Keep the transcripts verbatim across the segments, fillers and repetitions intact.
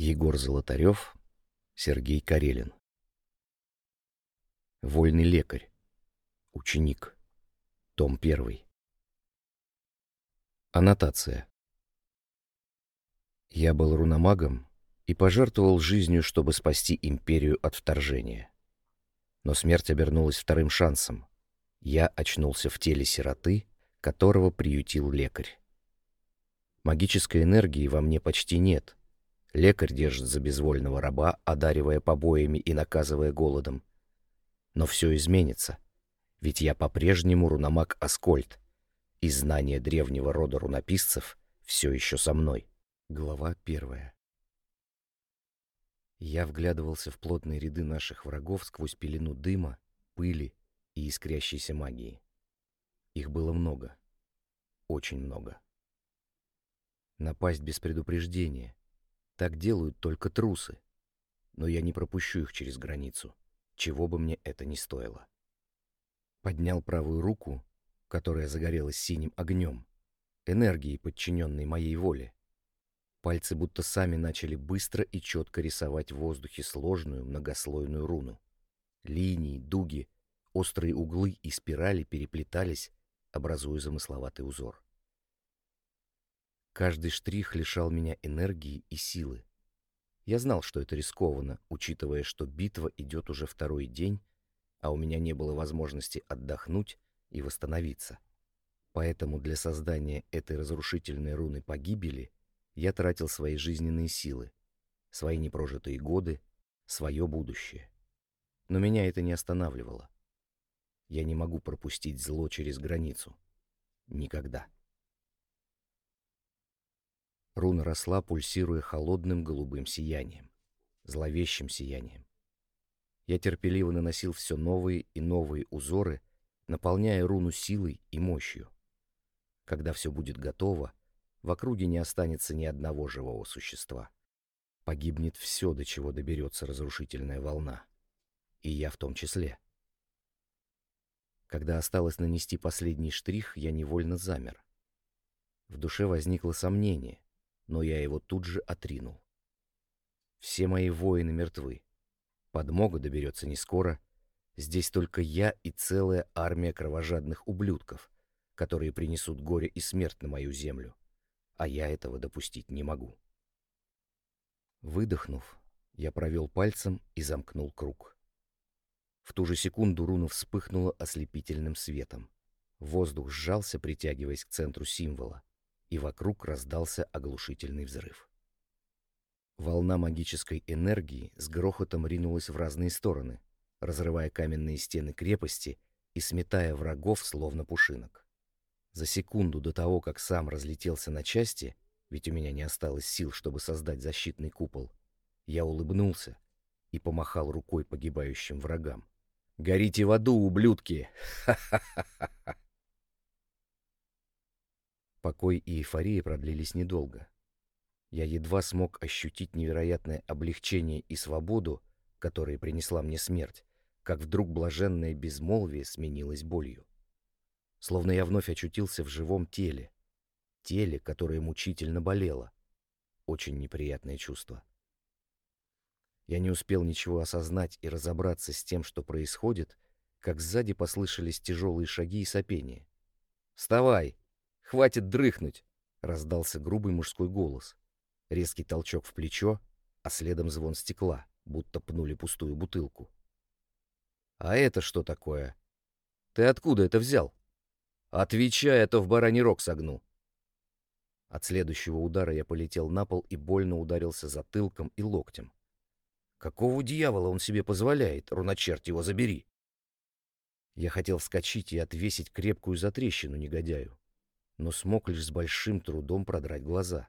Егор Золотарев, Сергей Карелин. Вольный лекарь. Ученик. Том первый. Аннотация. Я был руномагом и пожертвовал жизнью, чтобы спасти империю от вторжения. Но смерть обернулась вторым шансом. Я очнулся в теле сироты, которого приютил лекарь. Магической энергии во мне почти нет. Лекарь держит за безвольного раба, одаривая побоями и наказывая голодом. Но все изменится, ведь я по-прежнему руномаг Аскольд, и знание древнего рода рунописцев все еще со мной. Глава первая. Я вглядывался в плотные ряды наших врагов сквозь пелену дыма, пыли и искрящейся магии. Их было много. Очень много. Напасть без предупреждения. Так делают только трусы. Но я не пропущу их через границу, чего бы мне это ни стоило. Поднял правую руку, которая загорелась синим огнем, энергией, подчиненной моей воле. Пальцы будто сами начали быстро и четко рисовать в воздухе сложную многослойную руну. Линии, дуги, острые углы и спирали переплетались, образуя замысловатый узор. Каждый штрих лишал меня энергии и силы. Я знал, что это рискованно, учитывая, что битва идет уже второй день, а у меня не было возможности отдохнуть и восстановиться. Поэтому для создания этой разрушительной руны погибели я тратил свои жизненные силы, свои непрожитые годы, свое будущее. Но меня это не останавливало. Я не могу пропустить зло через границу. Никогда. Руна росла, пульсируя холодным голубым сиянием, зловещим сиянием. Я терпеливо наносил все новые и новые узоры, наполняя руну силой и мощью. Когда все будет готово, в округе не останется ни одного живого существа. Погибнет все, до чего доберется разрушительная волна. И я в том числе. Когда осталось нанести последний штрих, я невольно замер. В душе возникло сомнение, но я его тут же отринул. Все мои воины мертвы. Подмога доберется не скоро. Здесь только я и целая армия кровожадных ублюдков, которые принесут горе и смерть на мою землю. А я этого допустить не могу. Выдохнув, я провел пальцем и замкнул круг. В ту же секунду руна вспыхнула ослепительным светом. Воздух сжался, притягиваясь к центру символа, и вокруг раздался оглушительный взрыв. Волна магической энергии с грохотом ринулась в разные стороны, разрывая каменные стены крепости и сметая врагов, словно пушинок. За секунду до того, как сам разлетелся на части, ведь у меня не осталось сил, чтобы создать защитный купол, я улыбнулся и помахал рукой погибающим врагам. «Горите в аду, ублюдки! Ха-ха-ха-ха!» Покой и эйфория продлились недолго. Я едва смог ощутить невероятное облегчение и свободу, которые принесла мне смерть, как вдруг блаженное безмолвие сменилось болью. Словно я вновь очутился в живом теле, теле, которое мучительно болело. Очень неприятное чувство. Я не успел ничего осознать и разобраться с тем, что происходит, как сзади послышались тяжелые шаги и сопения. «Вставай! Хватит дрыхнуть!» — раздался грубый мужской голос. Резкий толчок в плечо, а следом звон стекла, будто пнули пустую бутылку. «А это что такое? Ты откуда это взял? Отвечай, а то в бараний рог согну!» От следующего удара я полетел на пол и больно ударился затылком и локтем. Какого дьявола он себе позволяет, руночерт его забери? Я хотел вскочить и отвесить крепкую затрещину негодяю, но смог лишь с большим трудом продрать глаза.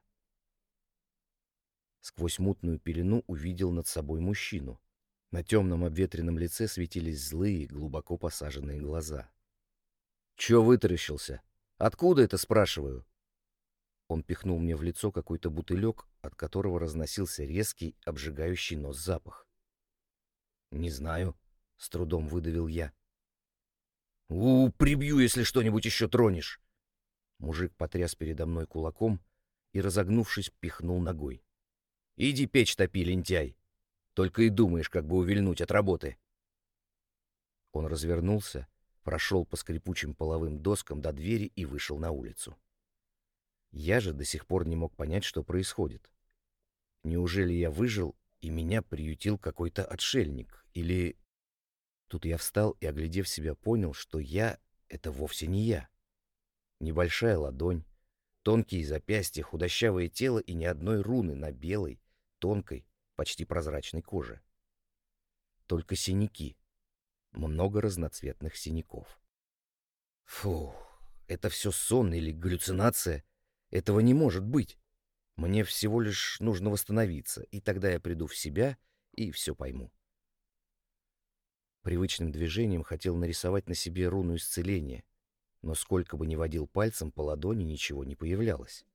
Сквозь мутную пелену увидел над собой мужчину. На темном обветренном лице светились злые, глубоко посаженные глаза. «Чё вытаращился? Откуда это, спрашиваю?» Он пихнул мне в лицо какой-то бутылек, от которого разносился резкий, обжигающий нос запах. «Не знаю», — с трудом выдавил я. «У, прибью, если что-нибудь еще тронешь!» Мужик потряс передо мной кулаком и, разогнувшись, пихнул ногой. Иди печь топи, лентяй. Только и думаешь, как бы увильнуть от работы. Он развернулся, прошел по скрипучим половым доскам до двери и вышел на улицу. Я же до сих пор не мог понять, что происходит. Неужели я выжил, и меня приютил какой-то отшельник? Или... Тут я встал и, оглядев себя, понял, что я — это вовсе не я. Небольшая ладонь, тонкие запястья, худощавое тело и ни одной руны на белой, тонкой, почти прозрачной коже. Только синяки. Много разноцветных синяков. Фу, это все сон или галлюцинация? Этого не может быть. Мне всего лишь нужно восстановиться, и тогда я приду в себя и все пойму. Привычным движением хотел нарисовать на себе руну исцеления, но сколько бы ни водил пальцем по ладони, ничего не появлялось.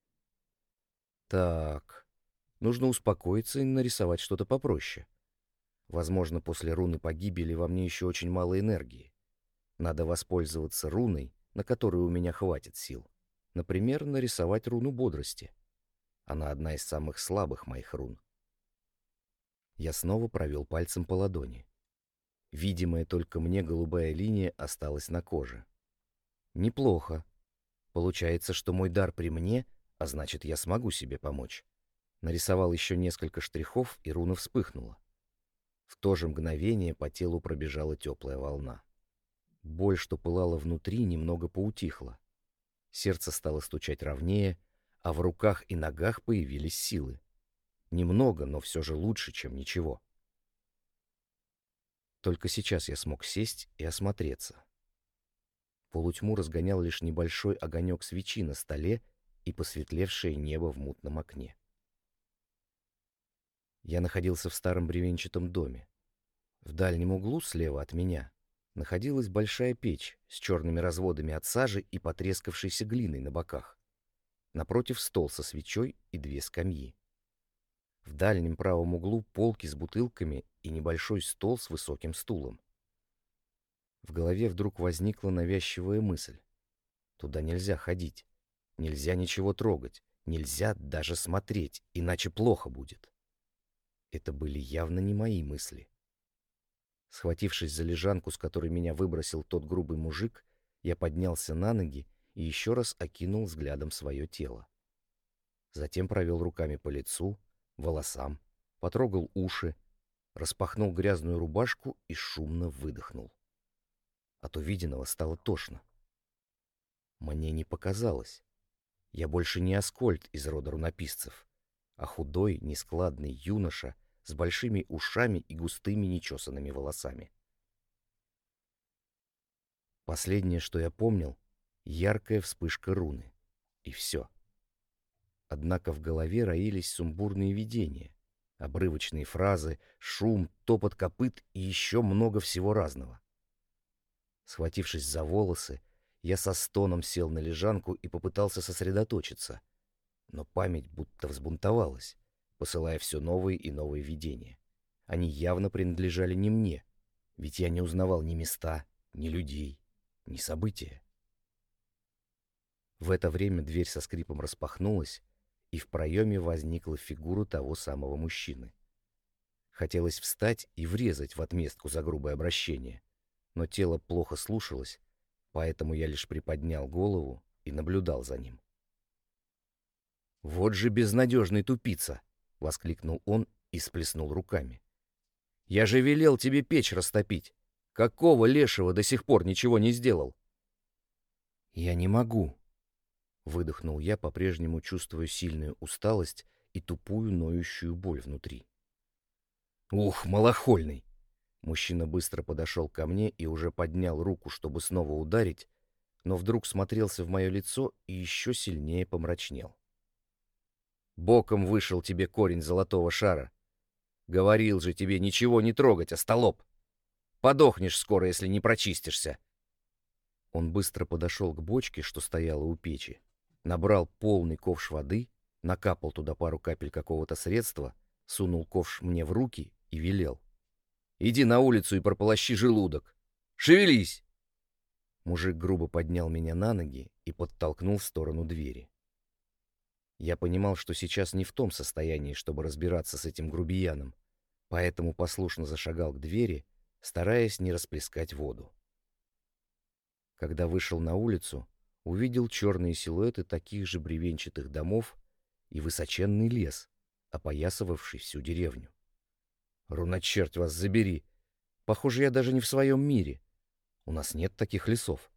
Так, нужно успокоиться и нарисовать что-то попроще. Возможно, после руны погибели во мне еще очень мало энергии. Надо воспользоваться руной, на которую у меня хватит сил. Например, нарисовать руну бодрости. Она одна из самых слабых моих рун. Я снова провел пальцем по ладони. Видимая только мне голубая линия осталась на коже. Неплохо. Получается, что мой дар при мне, а значит, я смогу себе помочь. Нарисовал еще несколько штрихов, и руна вспыхнула. В то же мгновение по телу пробежала теплая волна. Боль, что пылала внутри, немного поутихла. Сердце стало стучать ровнее, а в руках и ногах появились силы. Немного, но все же лучше, чем ничего. Только сейчас я смог сесть и осмотреться. Полутьму разгонял лишь небольшой огонек свечи на столе и посветлевшее небо в мутном окне. Я находился в старом бревенчатом доме. В дальнем углу слева от меня находилась большая печь с черными разводами от сажи и потрескавшейся глиной на боках. Напротив стол со свечой и две скамьи. В дальнем правом углу полки с бутылками и небольшой стол с высоким стулом. В голове вдруг возникла навязчивая мысль. Туда нельзя ходить, нельзя ничего трогать, нельзя даже смотреть, иначе плохо будет. Это были явно не мои мысли. Схватившись за лежанку, с которой меня выбросил тот грубый мужик, я поднялся на ноги и еще раз окинул взглядом свое тело. Затем провел руками по лицу, волосам, потрогал уши, распахнул грязную рубашку и шумно выдохнул. От увиденного стало тошно. Мне не показалось. Я больше не Аскольд из рода рунописцев, а худой, нескладный юноша с большими ушами и густыми нечесанными волосами. Последнее, что я помнил, яркая вспышка руны. И все. Однако в голове роились сумбурные видения, обрывочные фразы, шум, топот копыт и еще много всего разного. Схватившись за волосы, я со стоном сел на лежанку и попытался сосредоточиться, но память будто взбунтовалась, посылая все новые и новые видения. Они явно принадлежали не мне, ведь я не узнавал ни места, ни людей, ни события. В это время дверь со скрипом распахнулась, и в проеме возникла фигура того самого мужчины. Хотелось встать и врезать в отместку за грубое обращение, но тело плохо слушалось, поэтому я лишь приподнял голову и наблюдал за ним. «Вот же безнадежный тупица!» — воскликнул он и сплеснул руками. «Я же велел тебе печь растопить! Какого лешего до сих пор ничего не сделал?» «Я не могу!» — выдохнул я, по-прежнему чувствуя сильную усталость и тупую ноющую боль внутри. «Ух, малохольный!» Мужчина быстро подошел ко мне и уже поднял руку, чтобы снова ударить, но вдруг смотрелся в мое лицо и еще сильнее помрачнел. «Боком вышел тебе корень золотого шара. Говорил же тебе ничего не трогать, остолоп! Подохнешь скоро, если не прочистишься!» Он быстро подошел к бочке, что стояла у печи, набрал полный ковш воды, накапал туда пару капель какого-то средства, сунул ковш мне в руки и велел: «Иди на улицу и прополощи желудок! Шевелись!» Мужик грубо поднял меня на ноги и подтолкнул в сторону двери. Я понимал, что сейчас не в том состоянии, чтобы разбираться с этим грубияном, поэтому послушно зашагал к двери, стараясь не расплескать воду. Когда вышел на улицу, увидел черные силуэты таких же бревенчатых домов и высоченный лес, опоясывавший всю деревню. Руночерт вас забери! Похоже, я даже не в своем мире. У нас нет таких лесов.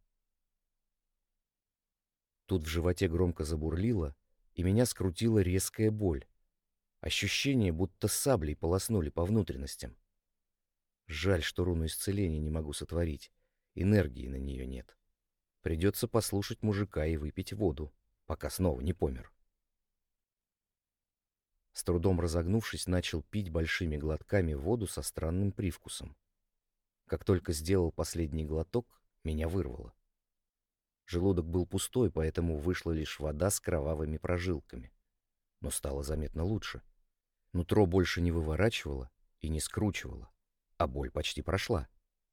Тут в животе громко забурлило, и меня скрутила резкая боль. Ощущение, будто саблей полоснули по внутренностям. Жаль, что руну исцеления не могу сотворить. Энергии на нее нет. Придется послушать мужика и выпить воду, пока снова не помер. С трудом разогнувшись, начал пить большими глотками воду со странным привкусом. Как только сделал последний глоток, меня вырвало. Желудок был пустой, поэтому вышла лишь вода с кровавыми прожилками. Но стало заметно лучше. Нутро больше не выворачивало и не скручивало, а боль почти прошла.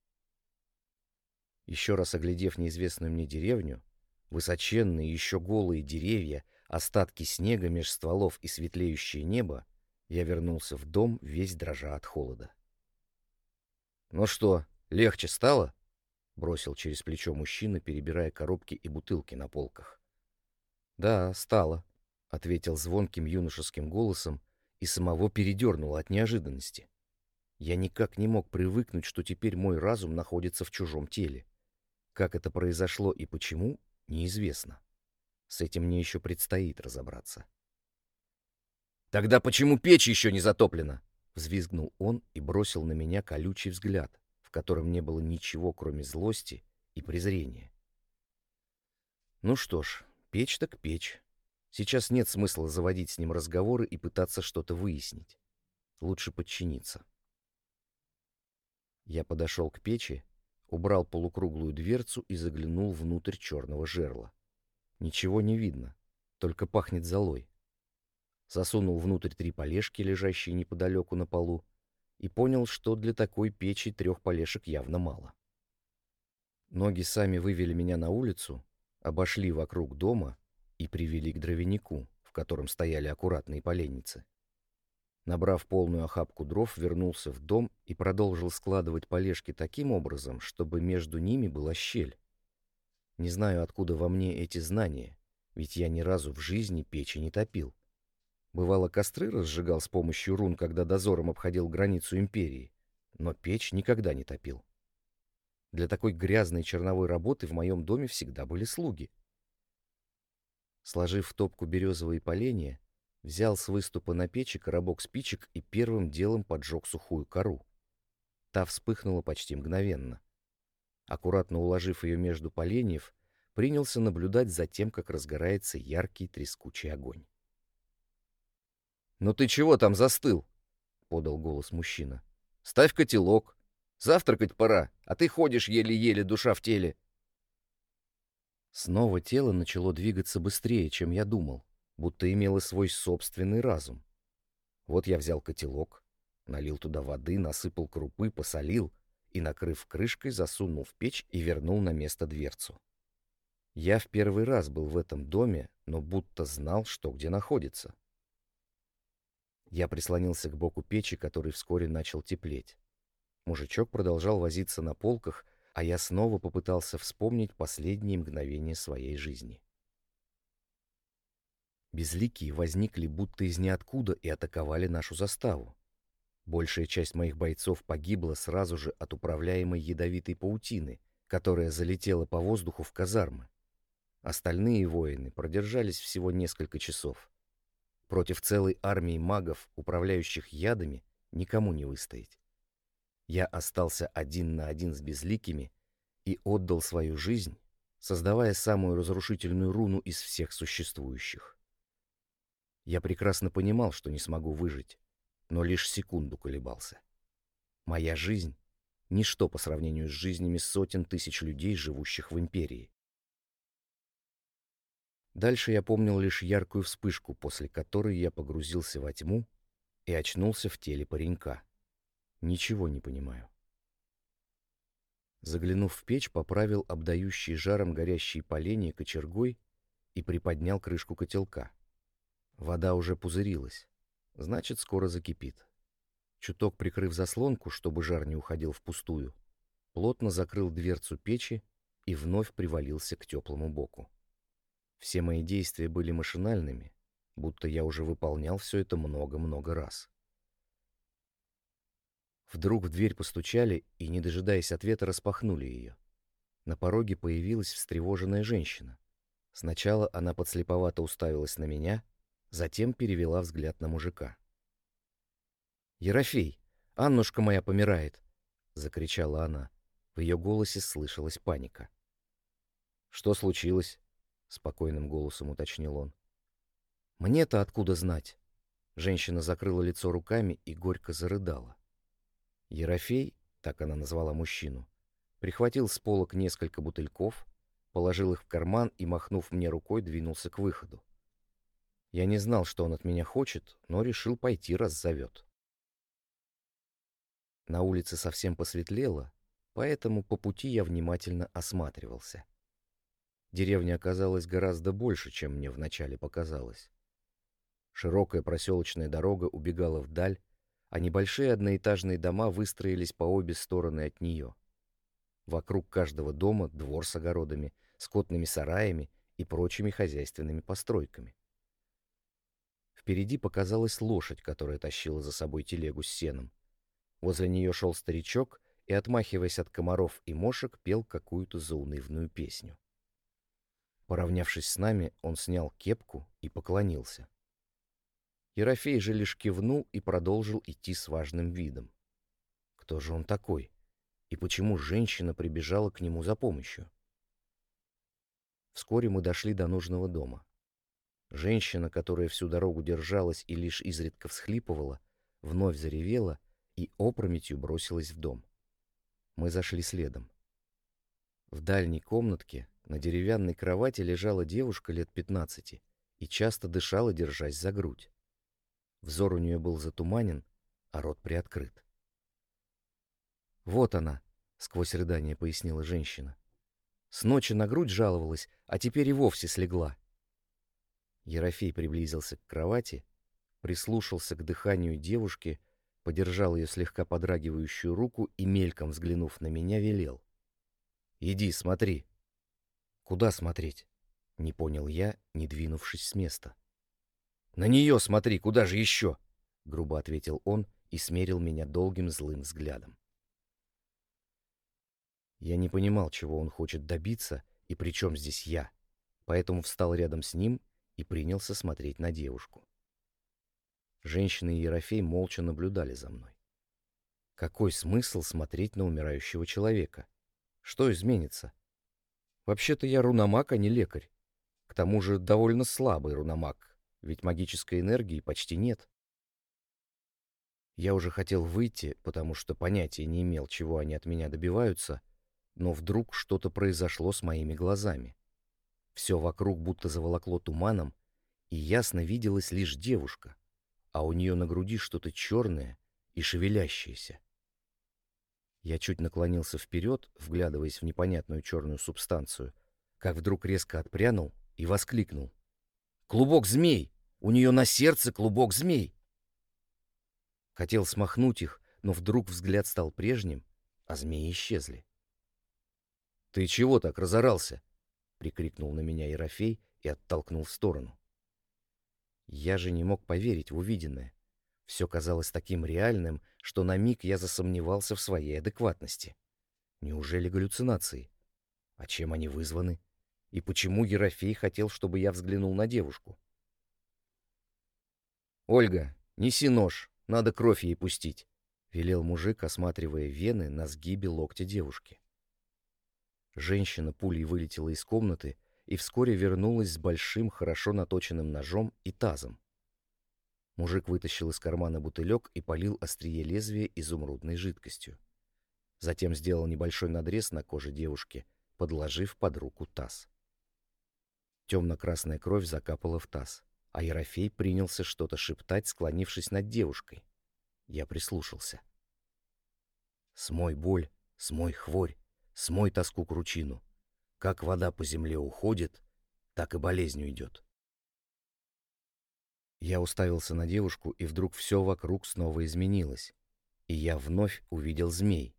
Еще раз оглядев неизвестную мне деревню, высоченные еще голые деревья, остатки снега меж стволов и светлеющее небо, я вернулся в дом, весь дрожа от холода. «Ну что, легче стало?» — бросил через плечо мужчина, перебирая коробки и бутылки на полках. «Да, стало», — ответил звонким юношеским голосом и самого передернуло от неожиданности. Я никак не мог привыкнуть, что теперь мой разум находится в чужом теле. Как это произошло и почему, неизвестно. С этим мне еще предстоит разобраться. «Тогда почему печь еще не затоплена?» — взвизгнул он и бросил на меня колючий взгляд, в котором не было ничего, кроме злости и презрения. Ну что ж, печь так печь. Сейчас нет смысла заводить с ним разговоры и пытаться что-то выяснить. Лучше подчиниться. Я подошел к печи, убрал полукруглую дверцу и заглянул внутрь черного жерла. Ничего не видно, только пахнет золой. Засунул внутрь три полежки, лежащие неподалеку на полу, и понял, что для такой печи трех полежек явно мало. Ноги сами вывели меня на улицу, обошли вокруг дома и привели к дровянику, в котором стояли аккуратные поленницы. Набрав полную охапку дров, вернулся в дом и продолжил складывать полежки таким образом, чтобы между ними была щель. Не знаю, откуда во мне эти знания, ведь я ни разу в жизни печи не топил. Бывало, костры разжигал с помощью рун, когда дозором обходил границу империи, но печь никогда не топил. Для такой грязной черновой работы в моем доме всегда были слуги. Сложив в топку березовые поленья, взял с выступа на печи коробок спичек и первым делом поджег сухую кору. Та вспыхнула почти мгновенно. Аккуратно уложив ее между поленьев, принялся наблюдать за тем, как разгорается яркий трескучий огонь. «Ну ты чего там застыл?» — подал голос мужчина. «Ставь котелок. Завтракать пора, а ты ходишь еле-еле, душа в теле». Снова тело начало двигаться быстрее, чем я думал, будто имело свой собственный разум. Вот я взял котелок, налил туда воды, насыпал крупы, посолил и, накрыв крышкой, засунул в печь и вернул на место дверцу. Я в первый раз был в этом доме, но будто знал, что где находится. Я прислонился к боку печи, который вскоре начал теплеть. Мужичок продолжал возиться на полках, а я снова попытался вспомнить последние мгновения своей жизни. Безликие возникли будто из ниоткуда и атаковали нашу заставу. Большая часть моих бойцов погибла сразу же от управляемой ядовитой паутины, которая залетела по воздуху в казармы. Остальные воины продержались всего несколько часов. Против целой армии магов, управляющих ядами, никому не выстоять. Я остался один на один с безликими и отдал свою жизнь, создавая самую разрушительную руну из всех существующих. Я прекрасно понимал, что не смогу выжить, но лишь секунду колебался. Моя жизнь — ничто по сравнению с жизнями сотен тысяч людей, живущих в империи. Дальше я помнил лишь яркую вспышку, после которой я погрузился во тьму и очнулся в теле паренька. Ничего не понимаю. Заглянув в печь, поправил обдающий жаром горящие поленья кочергой и приподнял крышку котелка. Вода уже пузырилась. Значит, скоро закипит. Чуток прикрыв заслонку, чтобы жар не уходил впустую, плотно закрыл дверцу печи и вновь привалился к теплому боку. Все мои действия были машинальными, будто я уже выполнял все это много-много раз. Вдруг в дверь постучали и, не дожидаясь ответа, распахнули ее. На пороге появилась встревоженная женщина. Сначала она подслеповато уставилась на меня, затем перевела взгляд на мужика. «Ерофей, Аннушка моя помирает!» — закричала она. В ее голосе слышалась паника. «Что случилось?» — спокойным голосом уточнил он. «Мне-то откуда знать?» Женщина закрыла лицо руками и горько зарыдала. Ерофей, так она назвала мужчину, прихватил с полок несколько бутыльков, положил их в карман и, махнув мне рукой, двинулся к выходу. Я не знал, что он от меня хочет, но решил пойти, раз зовет. На улице совсем посветлело, поэтому по пути я внимательно осматривался. Деревня оказалась гораздо больше, чем мне вначале показалось. Широкая проселочная дорога убегала вдаль, а небольшие одноэтажные дома выстроились по обе стороны от нее. Вокруг каждого дома двор с огородами, скотными сараями и прочими хозяйственными постройками. Впереди показалась лошадь, которая тащила за собой телегу с сеном. Возле нее шел старичок и, отмахиваясь от комаров и мошек, пел какую-то заунывную песню. Поравнявшись с нами, он снял кепку и поклонился. Ерофей же лишь кивнул и продолжил идти с важным видом. Кто же он такой? И почему женщина прибежала к нему за помощью? Вскоре мы дошли до нужного дома. Женщина, которая всю дорогу держалась и лишь изредка всхлипывала, вновь заревела и опрометью бросилась в дом. Мы зашли следом. В дальней комнатке на деревянной кровати лежала девушка лет пятнадцати и часто дышала, держась за грудь. Взор у нее был затуманен, а рот приоткрыт. «Вот она», — сквозь рыдание пояснила женщина. «С ночи на грудь жаловалась, а теперь и вовсе слегла». Ерофей приблизился к кровати, прислушался к дыханию девушки, подержал ее слегка подрагивающую руку и, мельком взглянув на меня, велел: «Иди, смотри». «Куда смотреть?» — не понял я, не двинувшись с места. «На нее смотри, куда же еще?» — грубо ответил он и смерил меня долгим злым взглядом. Я не понимал, чего он хочет добиться и при чем здесь я, поэтому встал рядом с ним и принялся смотреть на девушку. Женщина и Ерофей молча наблюдали за мной. Какой смысл смотреть на умирающего человека? Что изменится? Вообще-то я руномаг, а не лекарь. К тому же довольно слабый руномаг, ведь магической энергии почти нет. Я уже хотел выйти, потому что понятия не имел, чего они от меня добиваются, но вдруг что-то произошло с моими глазами. Все вокруг будто заволокло туманом, и ясно виделась лишь девушка, а у нее на груди что-то черное и шевелящееся. Я чуть наклонился вперед, вглядываясь в непонятную черную субстанцию, как вдруг резко отпрянул и воскликнул: «Клубок змей! У нее на сердце клубок змей!» Хотел смахнуть их, но вдруг взгляд стал прежним, а змеи исчезли. «Ты чего так разорался?» — прикрикнул на меня Ерофей и оттолкнул в сторону. Я же не мог поверить в увиденное. Все казалось таким реальным, что на миг я засомневался в своей адекватности. Неужели галлюцинации? А чем они вызваны? И почему Ерофей хотел, чтобы я взглянул на девушку? «Ольга, неси нож, надо кровь ей пустить», — велел мужик, осматривая вены на сгибе локтя девушки. Женщина пулей вылетела из комнаты и вскоре вернулась с большим, хорошо наточенным ножом и тазом. Мужик вытащил из кармана бутылек и полил острие лезвия изумрудной жидкостью. Затем сделал небольшой надрез на коже девушки, подложив под руку таз. Темно-красная кровь закапала в таз, а Ерофей принялся что-то шептать, склонившись над девушкой. Я прислушался. «Смой боль, смой хворь, смой тоску кручину. Как вода по земле уходит, так и болезнь уйдет. Я уставился на девушку, и вдруг все вокруг снова изменилось, и я вновь увидел змей.